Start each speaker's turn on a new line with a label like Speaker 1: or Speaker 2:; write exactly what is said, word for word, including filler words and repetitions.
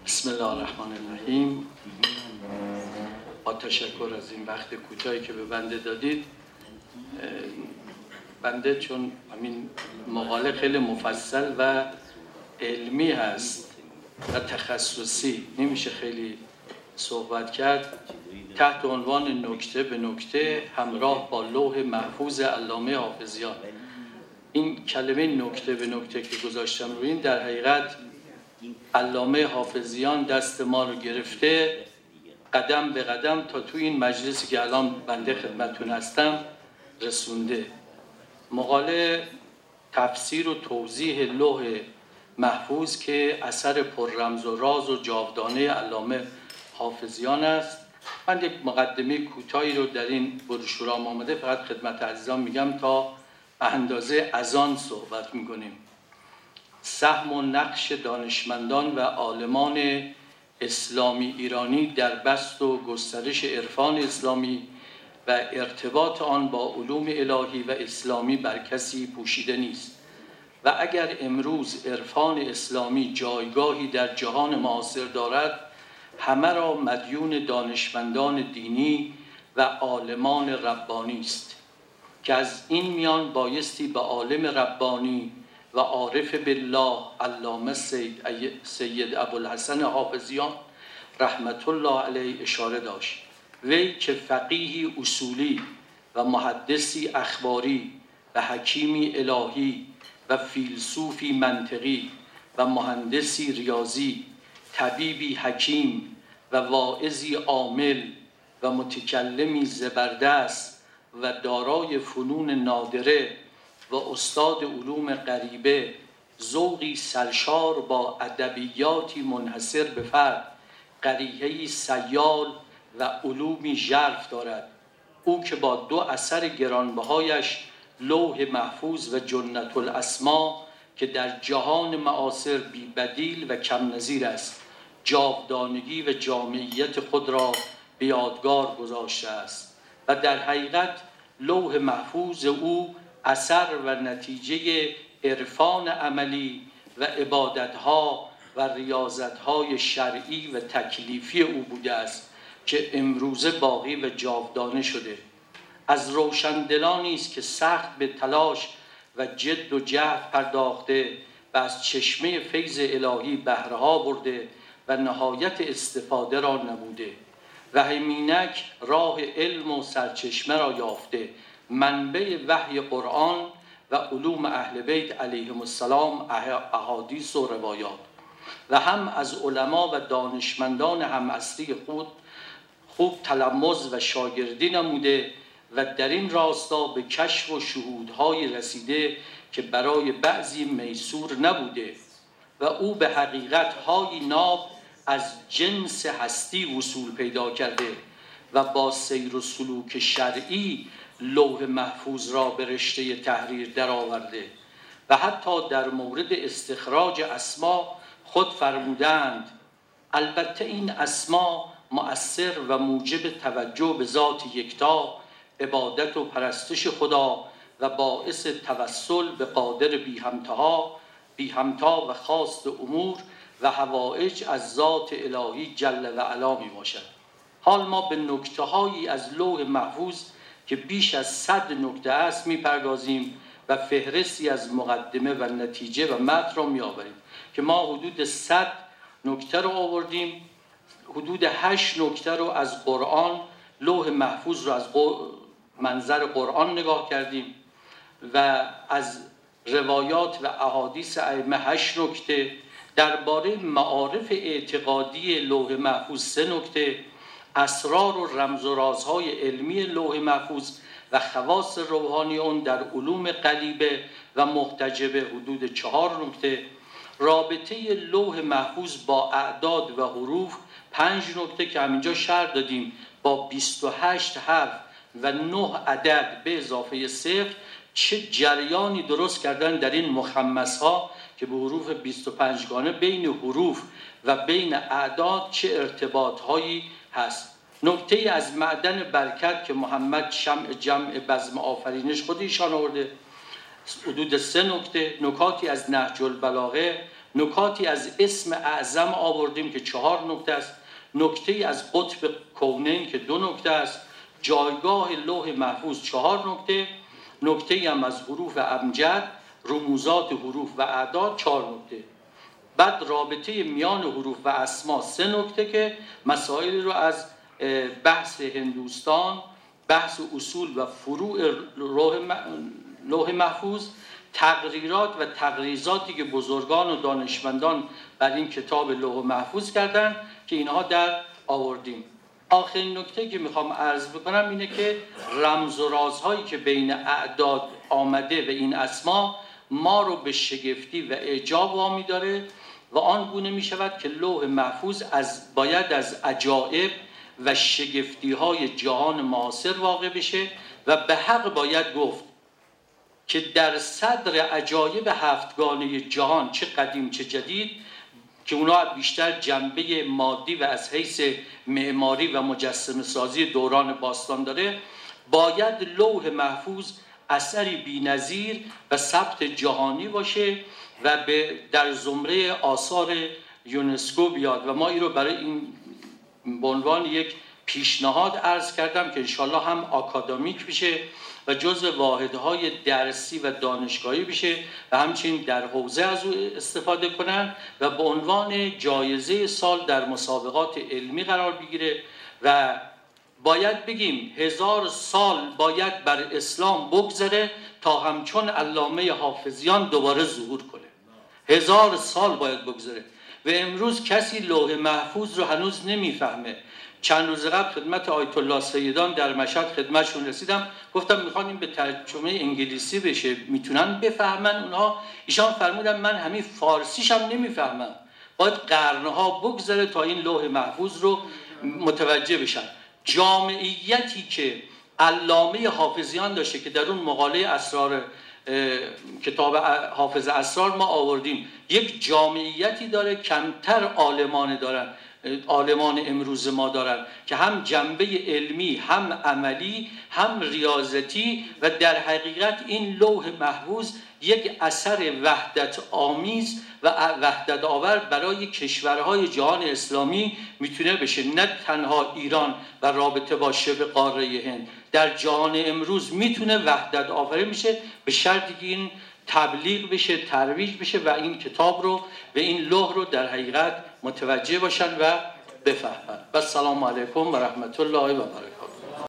Speaker 1: بسم الله الرحمن الرحیم. با تشکر از این وقت کوتاهی که به بنده دادید. بنده چون همین مقاله خیلی مفصل و علمی هست و تخصصی نمیشه خیلی صحبت کرد، تحت عنوان نکته به نکته همراه با لوح محفوظ علامه حافظیان. این کلمه نکته به نکته که گذاشتم روی این، در حقیقت علامه حافظیان دست ما رو گرفته قدم به قدم تا تو این مجلسی که الان بنده خدمتتون هستم رسونده. مقاله تفسیر و توضیح لوح محفوظ که اثر پر رمز و راز و جاودانه علامه حافظیان است. من یک مقدمه کوتاهی رو در این بروشورام آمده فقط خدمت عزیزان میگم تا به اندازه از آن صحبت میکنیم. سهم و نقش دانشمندان و عالمان اسلامی ایرانی در بسط و گسترش عرفان اسلامی و ارتباط آن با علوم الهی و اسلامی بر کسی پوشیده نیست و اگر امروز عرفان اسلامی جایگاهی در جهان معاصر دارد، همه را مدیون دانشمندان دینی و عالمان ربانی است که از این میان بایستی به عالم ربانی و عارف بالله علامه سید, سید ابوالحسن حافظیان رحمت الله علیه اشاره داشت. وی که فقیهی اصولی و محدثی اخباری و حکیمی الهی و فیلسوفی منطقی و مهندسی ریاضی، طبیبی حکیم و واعظی عامل و متکلمی زبردست و دارای فنون نادره و استاد علوم غریبه، ذوقی سرشار با ادبیاتی منحصر به فرد، قریحه‌ای سیال و علومی ژرف دارد. او که با دو اثر گرانبهایش لوح محفوظ و جنت الاسما که در جهان معاصر بی بدیل و کم نظیر است، جاودانگی و جامعیت خود را به یادگار گذاشته است و در حقیقت لوح محفوظ او اثر و نتیجه عرفان عملی و عبادتها و ریاضتهای شرعی و تکلیفی او بوده است که امروزه باقی و جاودانه شده. از روشندلانی است که سخت به تلاش و جد و جهد پرداخته و از چشمه فیض الهی بهره‌ها برده و نهایت استفاده را نموده و همینک راه علم و سرچشمه را یافته، منبع وحی قرآن و علوم اهل بیت علیهم السلام، احادیث و روایات، و هم از علما و دانشمندان همعصری خود خوب تلمذ و شاگردی نموده و در این راستا به کشف و شهودهای رسیده که برای بعضی میسور نبوده و او به حقیقت‌های ناب از جنس هستی وصول پیدا کرده و با سیر و سلوک شرعی لوح محفوظ را به رشته تحریر درآورده و حتی در مورد استخراج اسما خود فرمودند البته این اسما مؤثر و موجب توجه به ذات یکتا، عبادت و پرستش خدا و باعث توسل به قادر بی همتا بی همتا و خواست امور و حوائج از ذات الهی جل و علا می باشد. حال ما به نکته هایی از لوح محفوظ که بیش از صد نکته است میپردازیم و فهرستی از مقدمه و نتیجه و متن را میآوریم که ما حدود صد نکته رو آوردیم. حدود هشت نکته رو از قرآن، لوح محفوظ رو از منظر قرآن نگاه کردیم و از روایات و احادیث ائمه هشت نکته، درباره معارف اعتقادی لوح محفوظ سه نکته، اسرار و رمز و رازهای علمی لوح محفوظ و خواص روحانی اون در علوم غریبه و محتجبه حدود چهار نکته، رابطه لوح محفوظ با اعداد و حروف پنج نکته که همینجا شرح دادیم، با بیست و هشت حرف و نه عدد به اضافه صفر چه جریانی درست کردن در این مخمس ها که به حروف بیست و پنج گانه بین حروف و بین اعداد چه ارتباط هایی هست. نکته از معدن برکت که محمد شمع جمع بزم آفرینش خود ایشان آورده، حدود سه نکته. نکاتی از نهج البلاغه نکاتی از اسم اعظم آوردیم که چهار نکته است، نکته از قطب کونین که دو نکته است، جایگاه لوح محفوظ چهار نکته، نکته هم از حروف ابجد، رموزات حروف و اعداد چهار نکته. بعد رابطه میان حروف و اسما سه نکته که مسائل رو از بحث هندوستان، بحث اصول و فروع لوح محفوظ، تقریرات و تقریزاتی که بزرگان و دانشمندان بر این کتاب لوح محفوظ کردن که اینها در آوردیم. آخرین نکته که میخوام عرض بکنم اینه که رمز و رازهایی که بین اعداد آمده و این اسما ما رو به شگفتی و اعجاب وامی داره و آن گونه میشود که لوح محفوظ از باید از عجایب و شگفتی های جهان معاصر واقع بشه و به حق باید گفت که در صدر عجایب هفتگانه جهان، چه قدیم چه جدید، که اونا بیشتر جنبه مادی و از حیث معماری و مجسمه سازی دوران باستان داره، باید لوح محفوظ اثری بی‌نظیر و ثبت جهانی باشه و به در زمره آثار یونسکو بیاد و ما این رو برای این به عنوان یک پیشنهاد عرض کردم که انشالله هم آکادمیک بشه و جزء واحدهای درسی و دانشگاهی بشه و همچنین در حوزه از او استفاده کنن و به عنوان جایزه سال در مسابقات علمی قرار بگیره و باید بگیم هزار سال باید بر اسلام بگذره تا همچون علامه حافظیان دوباره ظهور کنه. هزار سال باید بگذره و امروز کسی لوح محفوظ رو هنوز نمیفهمه. چند روز قبل خدمت آیت الله سیدان در مشهد خدمتشون رسیدم، گفتم میخوان این به ترجمه انگلیسی بشه، میتونن بفهمن اونها؟ ایشان فرمودن من همین فارسیشم نمیفهمم، باید قرنها بگذره تا این لوح محفوظ رو متوجه بشن. جامعیتی که علامه حافظیان داشته که در اون مقاله اسرار کتاب حافظ اسرار ما آوردیم، یک جامعیتی داره کمتر عالمان دارن، عالمان امروز ما دارن که هم جنبه علمی هم عملی هم ریاضتی و در حقیقت این لوح محفوظ یک اثر وحدت آمیز و وحدت آور برای کشورهای جهان اسلامی میتونه بشه، نه تنها ایران و رابطه با شبه قاره هند، در جهان امروز میتونه وحدت آور میشه به شرطی که این تبلیغ بشه، ترویج بشه و این کتاب رو و این لوح رو در حقیقت متوجه باشن و بفهمن. و السلام علیکم و رحمت الله و برکاته.